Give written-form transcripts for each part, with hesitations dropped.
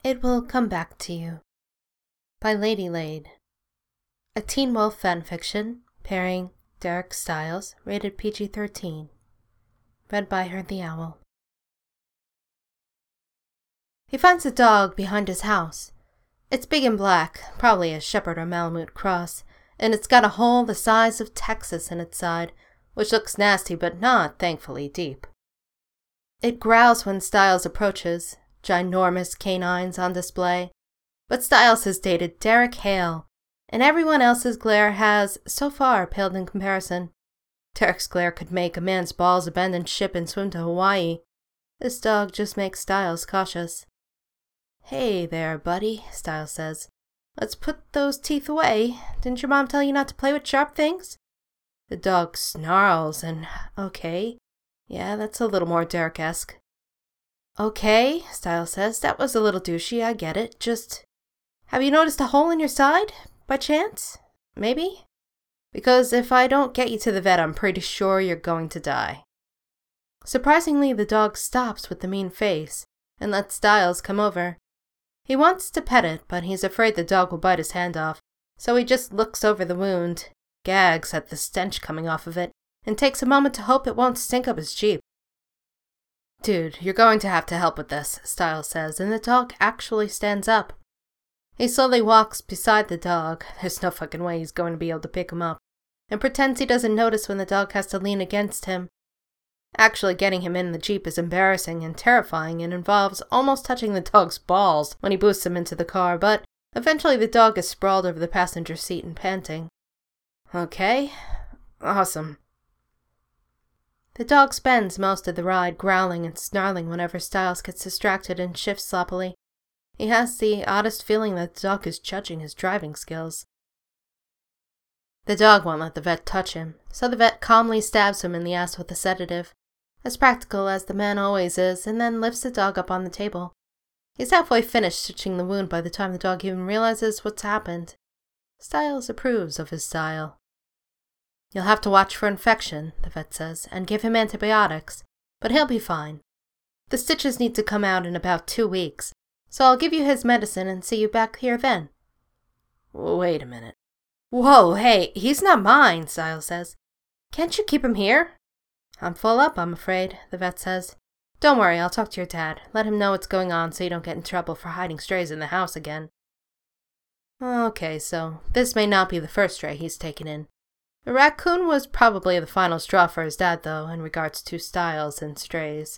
It Will Come Back to You by Lady Lade. A Teen Wolf fanfiction pairing Derek Styles, rated PG-13. Read by Her the Owl. He finds a dog behind his house. It's big and black, probably a Shepherd or Malamute cross, and it's got a hole the size of Texas in its side, which looks nasty but not, thankfully, deep. It growls when Styles approaches, ginormous canines on display. But Styles has dated Derek Hale, and everyone else's glare has, so far, paled in comparison. Derek's glare could make a man's balls abandon ship and swim to Hawaii. This dog just makes Styles cautious. "Hey there, buddy," Styles says. "Let's put those teeth away. Didn't your mom tell you not to play with sharp things?" The dog snarls and, okay. Yeah, that's a little more Derek-esque. "Okay," Styles says, "that was a little douchey, I get it. Just, have you noticed a hole in your side, by chance? Maybe? Because if I don't get you to the vet, I'm pretty sure you're going to die." Surprisingly, the dog stops with the mean face and lets Styles come over. He wants to pet it, but he's afraid the dog will bite his hand off, so he just looks over the wound, gags at the stench coming off of it, and takes a moment to hope it won't stink up his Jeep. "Dude, you're going to have to help with this," Styles says, and the dog actually stands up. He slowly walks beside the dog, there's no fucking way he's going to be able to pick him up, and pretends he doesn't notice when the dog has to lean against him. Actually getting him in the Jeep is embarrassing and terrifying and involves almost touching the dog's balls when he boosts him into the car, but eventually the dog is sprawled over the passenger seat and panting. Okay, awesome. The dog spends most of the ride growling and snarling whenever Styles gets distracted and shifts sloppily. He has the oddest feeling that the dog is judging his driving skills. The dog won't let the vet touch him, so the vet calmly stabs him in the ass with a sedative, as practical as the man always is, and then lifts the dog up on the table. He's halfway finished stitching the wound by the time the dog even realizes what's happened. Styles approves of his style. "You'll have to watch for infection," the vet says, "and give him antibiotics, but he'll be fine. The stitches need to come out in about 2 weeks, so I'll give you his medicine and see you back here then." "Wait a minute." "Whoa, hey, he's not mine," Styles says. "Can't you keep him here?" "I'm full up, I'm afraid," the vet says. "Don't worry, I'll talk to your dad. Let him know what's going on so you don't get in trouble for hiding strays in the house again." Okay, so this may not be the first stray he's taken in. The raccoon was probably the final straw for his dad, though, in regards to Styles and strays.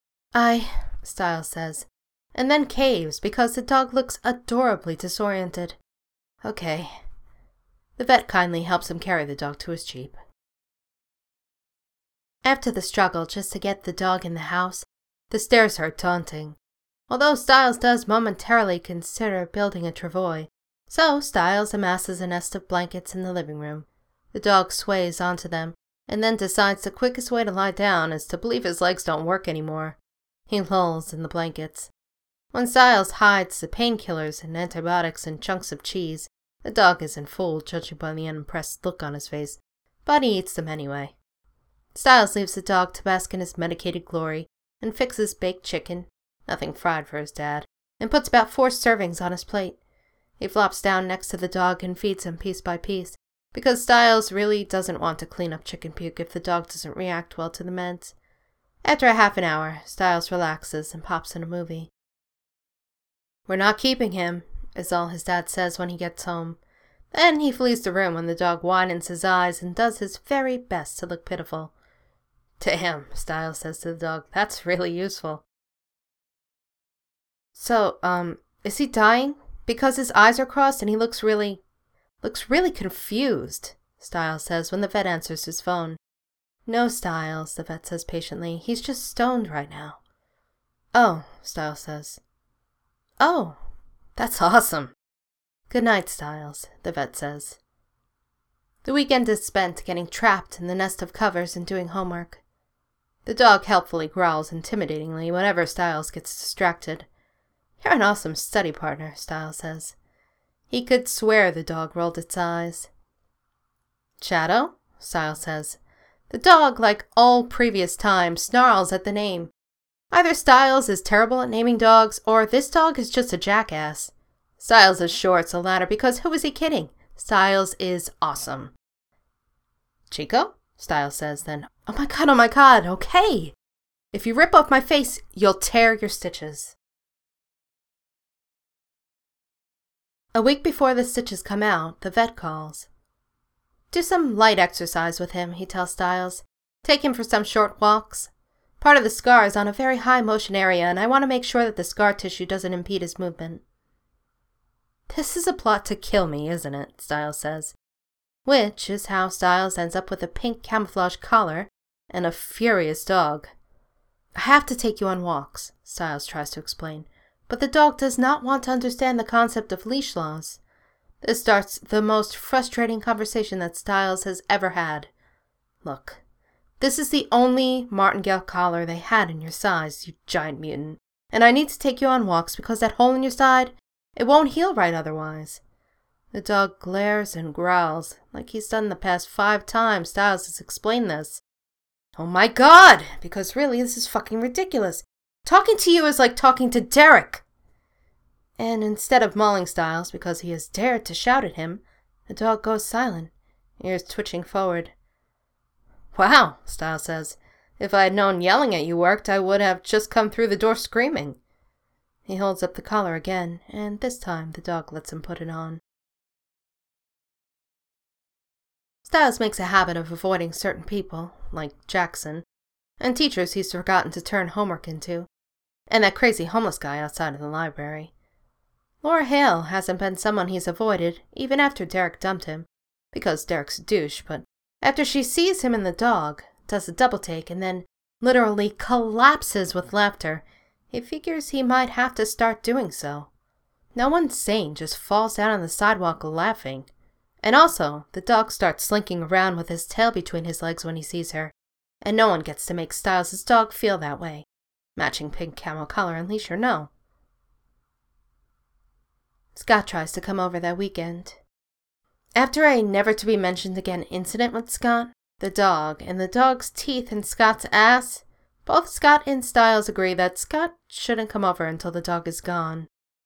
Styles says, and then caves because the dog looks adorably disoriented. Okay. The vet kindly helps him carry the dog to his Jeep. After the struggle just to get the dog in the house, the stairs are daunting. Although Styles does momentarily consider building a travois, so Styles amasses a nest of blankets in the living room. The dog sways onto them, and then decides the quickest way to lie down is to believe his legs don't work anymore. He lolls in the blankets. When Styles hides the painkillers and antibiotics in chunks of cheese, the dog isn't fooled, judging by the unimpressed look on his face, but he eats them anyway. Styles leaves the dog to bask in his medicated glory, and fixes baked chicken, nothing fried for his dad, and puts about 4 servings on his plate. He flops down next to the dog and feeds him piece by piece, because Styles really doesn't want to clean up chicken puke if the dog doesn't react well to the meds. After a half an hour, Styles relaxes and pops in a movie. "We're not keeping him," is all his dad says when he gets home. Then he flees the room when the dog widens his eyes and does his very best to look pitiful. "Damn," Styles says to the dog, "that's really useful." So, is he dying? Because his eyes are crossed and he looks really confused, Styles says when the vet answers his phone. "No, Styles," the vet says patiently, "he's just stoned right now." "Oh," Styles says. "Oh, that's awesome." "Good night, Styles," the vet says. The weekend is spent getting trapped in the nest of covers and doing homework. The dog helpfully growls intimidatingly whenever Styles gets distracted. "You're an awesome study partner," Styles says. He could swear the dog rolled its eyes. "Shadow?" Styles says. The dog, like all previous times, snarls at the name. Either Styles is terrible at naming dogs, or this dog is just a jackass. Styles is sure it's the latter, because who is he kidding? Styles is awesome. Chico? Styles says then. Oh my god, okay. If you rip off my face, you'll tear your stitches. A week before the stitches come out, the vet calls. Do some light exercise with him, he tells Styles. Take him for some short walks. Part of the scar is on a very high motion area, and I want to make sure that the scar tissue doesn't impede his movement. This is a plot to kill me, isn't it? Styles says. Which is how Styles ends up with a pink camouflage collar and a furious dog. I have to take you on walks, Styles tries to explain, but the dog does not want to understand the concept of leash laws. This starts the most frustrating conversation that Styles has ever had. Look, this is the only martingale collar they had in your size, you giant mutant, and I need to take you on walks because that hole in your side, it won't heal right otherwise. The dog glares and growls, like he's done the past 5 times Styles has explained this. Oh my god! Because really, this is fucking ridiculous. Talking to you is like talking to Derek! And instead of mauling Styles because he has dared to shout at him, the dog goes silent, ears twitching forward. Wow, Styles says. If I had known yelling at you worked, I would have just come through the door screaming. He holds up the collar again, and this time the dog lets him put it on. Styles makes a habit of avoiding certain people, like Jackson, and teachers he's forgotten to turn homework into, and that crazy homeless guy outside of the library. Laura Hale hasn't been someone he's avoided, even after Derek dumped him, because Derek's a douche, but after she sees him and the dog, does a double take, and then literally collapses with laughter, he figures he might have to start doing so. No one sane just falls down on the sidewalk laughing. And also, the dog starts slinking around with his tail between his legs when he sees her, and no one gets to make Styles' dog feel that way, matching pink camo collar and leash or no. Scott tries to come over that weekend. After a never-to-be-mentioned-again incident with Scott, the dog, and the dog's teeth in Scott's ass, both Scott and Styles agree that Scott shouldn't come over until the dog is gone.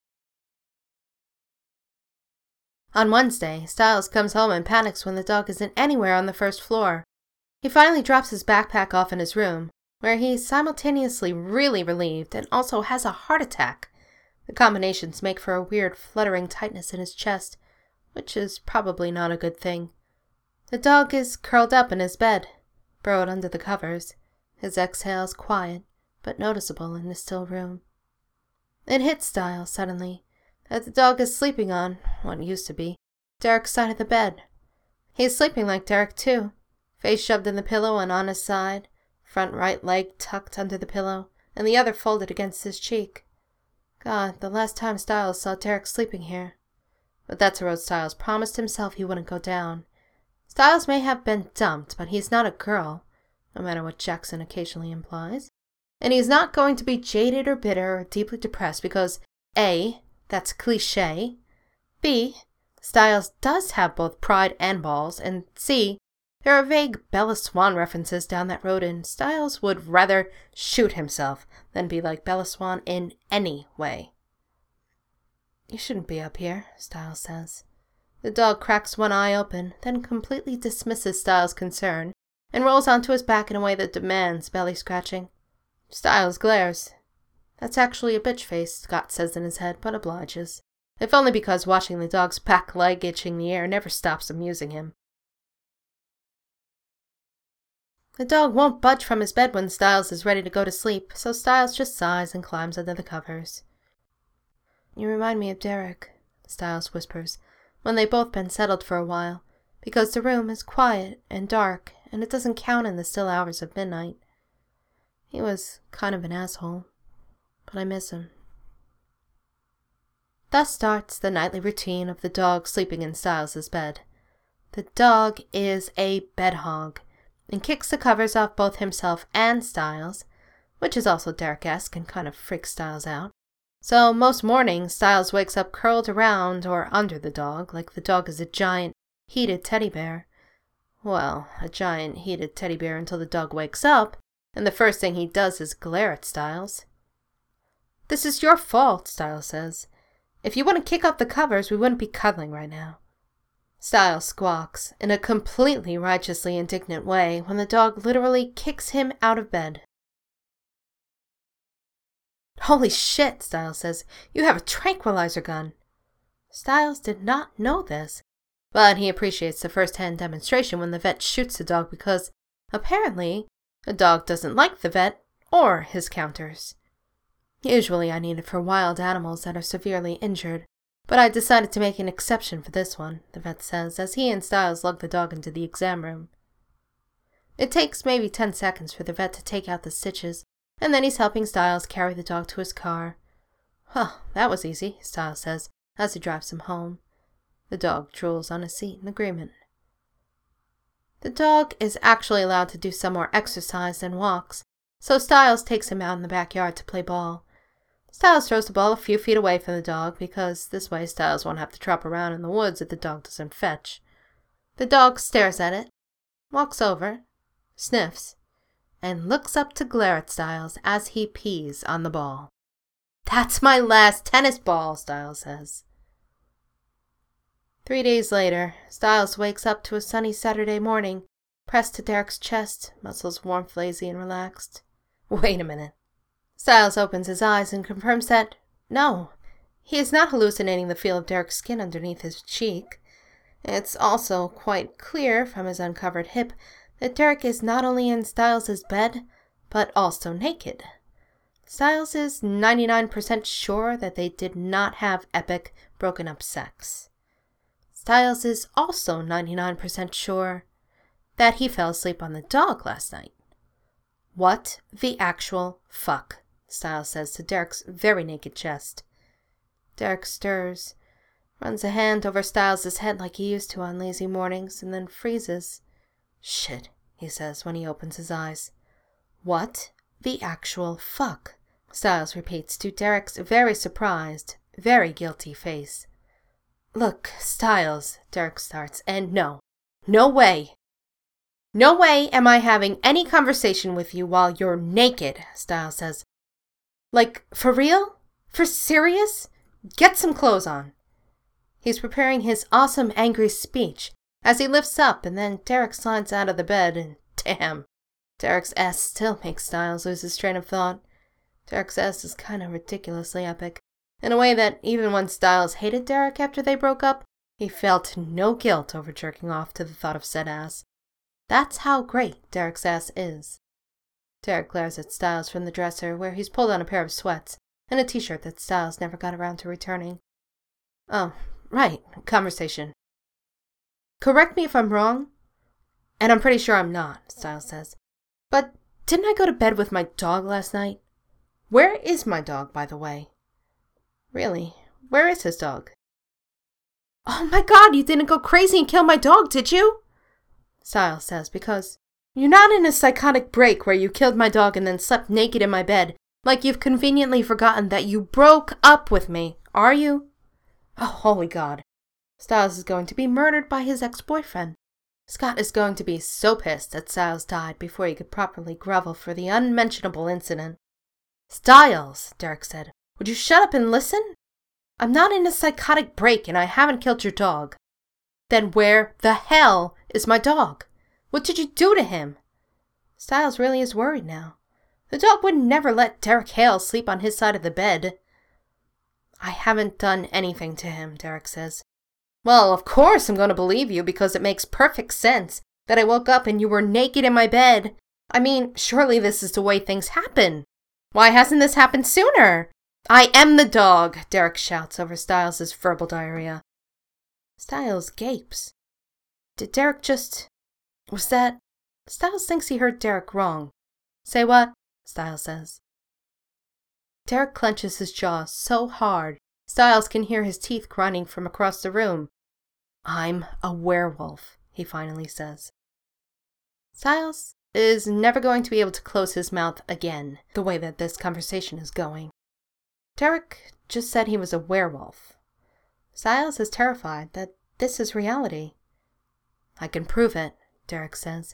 On Wednesday, Styles comes home and panics when the dog isn't anywhere on the first floor. He finally drops his backpack off in his room, where he's simultaneously really relieved and also has a heart attack. The combinations make for a weird fluttering tightness in his chest, which is probably not a good thing. The dog is curled up in his bed, burrowed under the covers, his exhales quiet but noticeable in the still room. It hits Styles suddenly that the dog is sleeping on what used to be Derek's side of the bed. He's sleeping like Derek too, face shoved in the pillow and on his side, front right leg tucked under the pillow, and the other folded against his cheek. God, the last time Styles saw Derek sleeping here. But that's a road Styles promised himself he wouldn't go down. Styles may have been dumped, but he's not a girl, no matter what Jackson occasionally implies. And he's not going to be jaded or bitter or deeply depressed because A, that's cliché, B, Styles does have both pride and balls, and C, there are vague Bella Swan references down that road, and Styles would rather shoot himself than be like Bella Swan in any way. You shouldn't be up here, Styles says. The dog cracks one eye open, then completely dismisses Styles' concern, and rolls onto his back in a way that demands belly scratching. Styles glares. That's actually a bitch face, Scott says in his head, but obliges. If only because watching the dog's back leg itching the air never stops amusing him. The dog won't budge from his bed when Styles is ready to go to sleep, so Styles just sighs and climbs under the covers. You remind me of Derek, Styles whispers, when they've both been settled for a while, because the room is quiet and dark, and it doesn't count in the still hours of midnight. He was kind of an asshole, but I miss him. Thus starts the nightly routine of the dog sleeping in Styles' bed. The dog is a bed hog, and kicks the covers off both himself and Styles, which is also Derek-esque and kind of freaks Styles out. So most mornings, Styles wakes up curled around or under the dog, like the dog is a giant, heated teddy bear. Well, a giant, heated teddy bear until the dog wakes up, and the first thing he does is glare at Stiles. "This is your fault," Stiles says. "If you wouldn't kick off the covers, we wouldn't be cuddling right now." Stiles squawks in a completely righteously indignant way when the dog literally kicks him out of bed. "Holy shit," Stiles says. "You have a tranquilizer gun." Stiles did not know this, but he appreciates the first-hand demonstration when the vet shoots the dog because, apparently, the dog doesn't like the vet or his counters. Usually I need it for wild animals that are severely injured, but I decided to make an exception for this one, the vet says, as he and Stiles lug the dog into the exam room. It takes maybe 10 seconds for the vet to take out the stitches, and then he's helping Stiles carry the dog to his car. "Well, that was easy," Stiles says, as he drives him home. The dog drools on his seat in agreement. The dog is actually allowed to do some more exercise than walks, so Stiles takes him out in the backyard to play ball. Stiles throws the ball a few feet away from the dog because this way Stiles won't have to trot around in the woods if the dog doesn't fetch. The dog stares at it, walks over, sniffs, and looks up to glare at Stiles as he pees on the ball. "That's my last tennis ball," Stiles says. 3 days later, Stiles wakes up to a sunny Saturday morning, pressed to Derek's chest, muscles warm, lazy, and relaxed. Wait a minute. Stiles opens his eyes and confirms that, no, he is not hallucinating the feel of Derek's skin underneath his cheek. It's also quite clear from his uncovered hip that Derek is not only in Stiles' bed, but also naked. Stiles is 99% sure that they did not have epic, broken-up sex. Stiles is also 99% sure that he fell asleep on the dog last night. "What the actual fuck?" Stiles says to Derek's very naked chest. Derek stirs, runs a hand over Stiles' head like he used to on lazy mornings, and then freezes. "Shit," he says when he opens his eyes. "What the actual fuck?" Stiles repeats to Derek's very surprised, very guilty face. "Look, Stiles," Derek starts, and no way. "No way am I having any conversation with you while you're naked," Stiles says. "Like, for real? For serious? Get some clothes on." He's preparing his awesome angry speech as he lifts up, and then Derek slides out of the bed, and damn, Derek's ass still makes Stiles lose his train of thought. Derek's ass is kind of ridiculously epic, in a way that even when Stiles hated Derek after they broke up, he felt no guilt over jerking off to the thought of said ass. That's how great Derek's ass is. Derek glares at Stiles from the dresser, where he's pulled on a pair of sweats and a t-shirt that Stiles never got around to returning. "Oh, right, conversation. Correct me if I'm wrong, and I'm pretty sure I'm not," Stiles says. "But didn't I go to bed with my dog last night? Where is my dog, by the way? Really, where is his dog?" "Oh my God, you didn't go crazy and kill my dog, did you?" Stiles says, because you're not in a psychotic break where you killed my dog and then slept naked in my bed, like you've conveniently forgotten that you broke up with me, are you? Oh, holy God. Stiles is going to be murdered by his ex-boyfriend. Scott is going to be so pissed that Stiles died before he could properly grovel for the unmentionable incident. "Stiles," Derek said, "would you shut up and listen? I'm not in a psychotic break and I haven't killed your dog." "Then where the hell is my dog? What did you do to him?" Stiles really is worried now. The dog would never let Derek Hale sleep on his side of the bed. "I haven't done anything to him," Derek says. "Well, of course I'm going to believe you because it makes perfect sense that I woke up and you were naked in my bed. I mean, surely this is the way things happen. Why hasn't this happened sooner?" "I am the dog," Derek shouts over Stiles' verbal diarrhea. Stiles gapes. Did Derek just... Was that... Stiles thinks he heard Derek wrong. "Say what?" Stiles says. Derek clenches his jaw so hard, Stiles can hear his teeth grinding from across the room. "I'm a werewolf," he finally says. Stiles is never going to be able to close his mouth again, the way that this conversation is going. Derek just said he was a werewolf. Stiles is terrified that this is reality. "I can prove it," Derek says.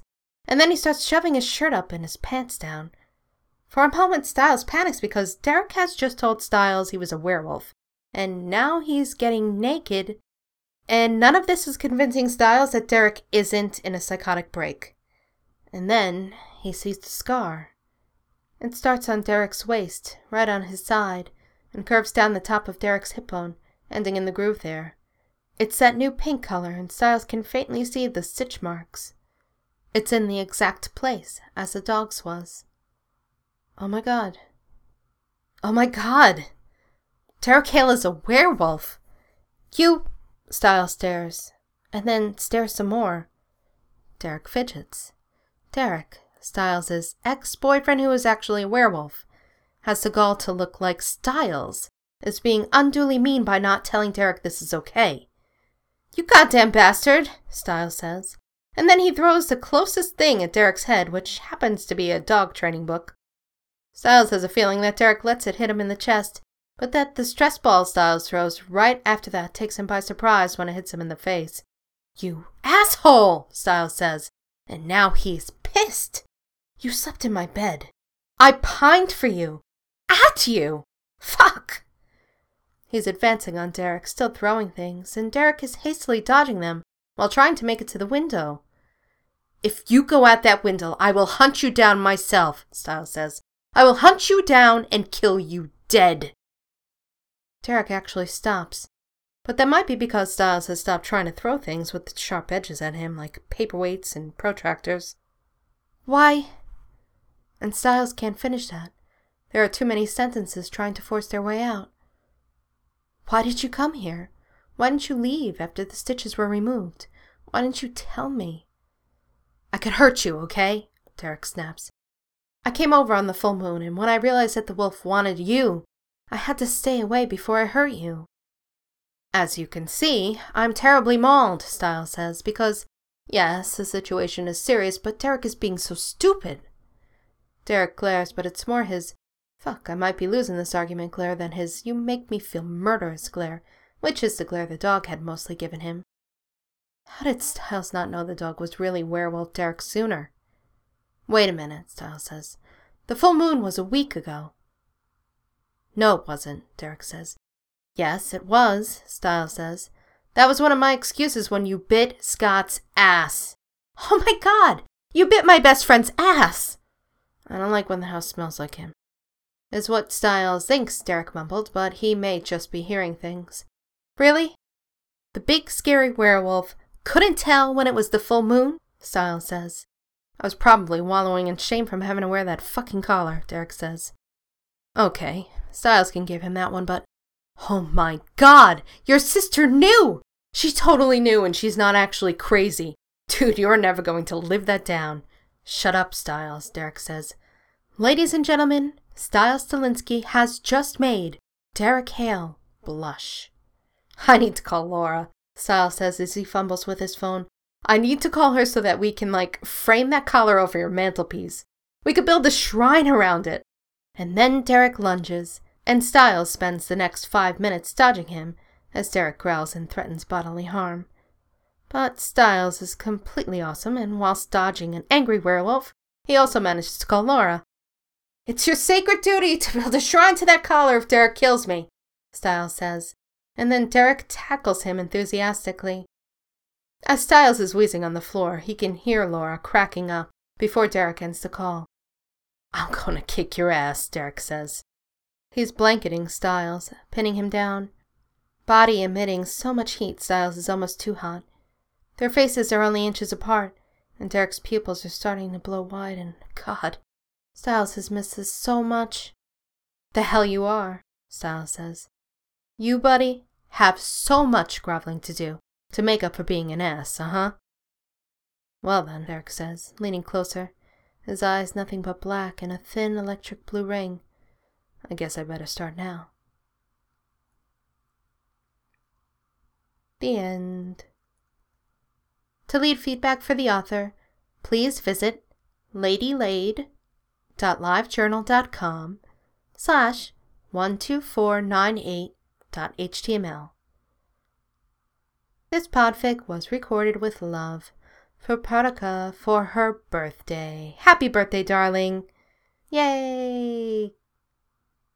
and then he starts shoving his shirt up and his pants down. For a moment, Styles panics because Derek has just told Styles he was a werewolf, and now he's getting naked, and none of this is convincing Styles that Derek isn't in a psychotic break. And then he sees the scar. It starts on Derek's waist, right on his side, and curves down the top of Derek's hip bone, ending in the groove there. It's that new pink color, and Styles can faintly see the stitch marks. It's in the exact place as the dog's was. Oh my god. Oh my god! Derek Hale is a werewolf! You... Styles stares, and then stares some more. Derek fidgets. Derek, Styles' ex-boyfriend who is actually a werewolf, has the gall to look like Styles is being unduly mean by not telling Derek this is okay. You goddamn bastard, Styles says, and then he throws the closest thing at Derek's head, which happens to be a dog training book. Styles has a feeling that Derek lets it hit him in the chest, but that the stress ball Styles throws right after that takes him by surprise when it hits him in the face. You asshole, Styles says, and now he's pissed. You slept in my bed. I pined for you. At you. Fuck. He's advancing on Derek, still throwing things, and Derek is hastily dodging them while trying to make it to the window. If you go at that window, I will hunt you down myself, Styles says. I will hunt you down and kill you dead. Derek actually stops, but that might be because Styles has stopped trying to throw things with sharp edges at him, like paperweights and protractors. Why? And Styles can't finish that. There are too many sentences trying to force their way out. Why did you come here? Why didn't you leave after the stitches were removed? Why didn't you tell me? I could hurt you, okay? Derek snaps. I came over on the full moon, and when I realized that the wolf wanted you, I had to stay away before I hurt you. As you can see, I'm terribly mauled, Styles says, because, yes, the situation is serious, but Derek is being so stupid. Derek glares, but it's more his, fuck, I might be losing this argument glare than his, you make me feel murderous glare, which is the glare the dog had mostly given him. How did Styles not know the dog was really werewolf Derek sooner? Wait a minute, Styles says. The full moon was a week ago. No, it wasn't, Derek says. Yes, it was, Styles says. That was one of my excuses when you bit Scott's ass. Oh my god! You bit my best friend's ass! I don't like when the house smells like him. Is what Styles thinks, Derek mumbled, but he may just be hearing things. Really? The big scary werewolf couldn't tell when it was the full moon? Styles says. I was probably wallowing in shame from having to wear that fucking collar, Derek says. Okay, Styles can give him that one, but... Oh my god! Your sister knew! She totally knew, and she's not actually crazy. Dude, you're never going to live that down. Shut up, Styles, Derek says. Ladies and gentlemen, Styles Stilinski has just made Derek Hale blush. I need to call Laura, Styles says as he fumbles with his phone. I need to call her so that we can, frame that collar over your mantelpiece. We could build a shrine around it. And then Derek lunges, and Styles spends the next 5 minutes dodging him as Derek growls and threatens bodily harm. But Styles is completely awesome, and whilst dodging an angry werewolf, he also manages to call Laura. It's your sacred duty to build a shrine to that collar if Derek kills me, Styles says, and then Derek tackles him enthusiastically. As Styles is wheezing on the floor, he can hear Laura cracking up before Derek ends the call. I'm gonna kick your ass, Derek says. He's blanketing Styles, pinning him down. Body emitting so much heat, Styles is almost too hot. Their faces are only inches apart, and Derek's pupils are starting to blow wide, and God, Styles has missed this so much. The hell you are, Styles says. You, buddy, have so much groveling to do to make up for being an ass, uh-huh? Well then, Derek says, leaning closer, his eyes nothing but black and a thin electric blue ring. I guess I better start now. The end. To leave feedback for the author, please visit ladylaid.livejournal.com/12498.html. This podfic was recorded with love for Pratica for her birthday. Happy birthday, darling! Yay!